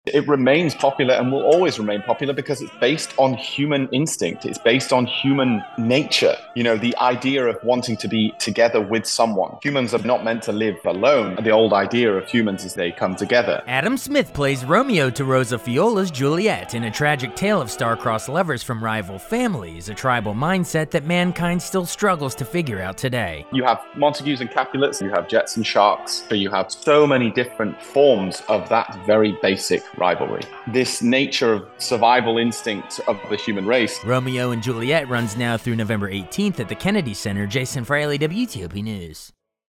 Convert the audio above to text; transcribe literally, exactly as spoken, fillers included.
It remains popular and will always remain popular because it's based on human instinct. It's based on human nature. You know, the idea of wanting to be together with someone. Humans are not meant to live alone. The old idea of humans is they come together. Adam Smith plays Romeo to Rosa Fiola's Juliet in a tragic tale of star-crossed lovers from rival families, a tribal mindset that mankind still struggles to figure out today. You have Montagues and Capulets, you have Jets and Sharks, so you have so many different forms of that very basic rivalry. This nature of survival instinct of the human race. Romeo and Juliet runs now through November eighteenth at the Kennedy Center. Jason Fraley, W T O P News.